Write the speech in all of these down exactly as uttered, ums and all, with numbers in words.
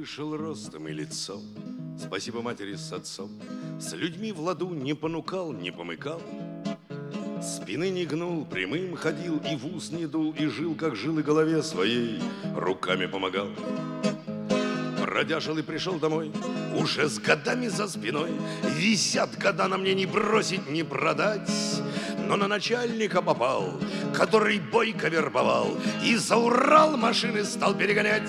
вышел ростом и лицом, спасибо матери с отцом. С людьми в ладу не понукал, не помыкал, спины не гнул, прямым ходил, и в ус не дул, и жил, как жил, и голове своей руками помогал. Бродяжил и пришел домой, уже с годами за спиной. Висят года на мне, не бросить, не продать. Но на начальника попал, который бойко вербовал, и за Урал машины стал перегонять.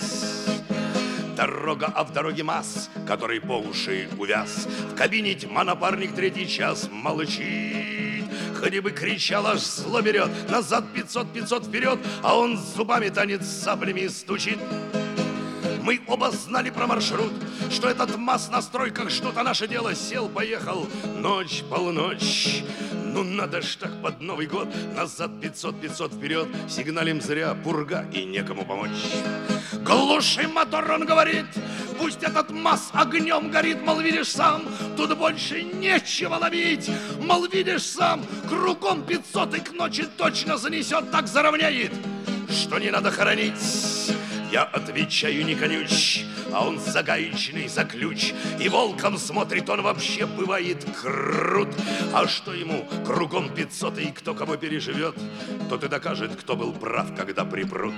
Дорога, а в дороге масс, который по уши увяз. В кабине тьма, напарник третий час молчит. Хоть бы кричал, аж зло берет. Назад пятьсот, пятьсот вперед, а он зубами танец саблями стучит. Мы оба знали про маршрут, что этот масс на стройках ждут, а наше дело сел, поехал. Ночь, полночь, ну надо ж так под Новый год. Назад пятьсот, пятьсот вперед, сигналим зря, пурга и некому помочь. Глуши мотор, он говорит, пусть этот масс огнем горит. Мол, видишь сам, тут больше нечего ловить. Мол, видишь сам, кругом пятьсот и к ночи точно занесет, так заровняет, что не надо хоронить. Я отвечаю, не конюч, а он загаечный, за ключ. И волком смотрит, он вообще бывает крут. А что ему кругом пятьсот, и кто кого переживет, тот и докажет, кто был прав, когда припрут.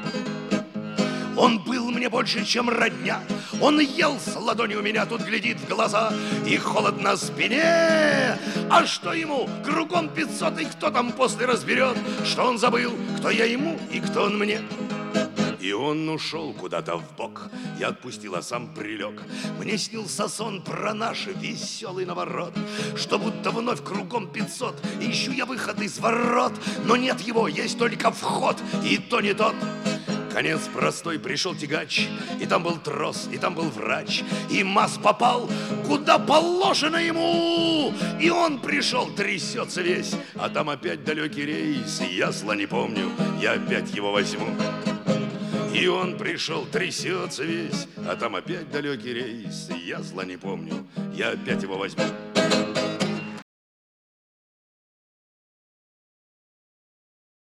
Он был мне больше, чем родня. Он ел с ладони у меня, тут глядит в глаза, и холод на спине. А что ему кругом пятьсот, и кто там после разберет, что он забыл, кто я ему и кто он мне. И он ушел куда-то вбок, я отпустил, а сам прилег. Мне снился сон про наш веселый наворот, что будто вновь кругом пятьсот, ищу я выход из ворот, но нет его, есть только вход, и то не тот. Конец простой, пришел тягач, и там был трос, и там был врач, и масс попал, куда положено ему. И он пришел, трясется весь, а там опять далекий рейс, ясно не помню, я опять его возьму. И он пришел, трясется весь, а там опять далекий рейс, я зла не помню, я опять его возьму.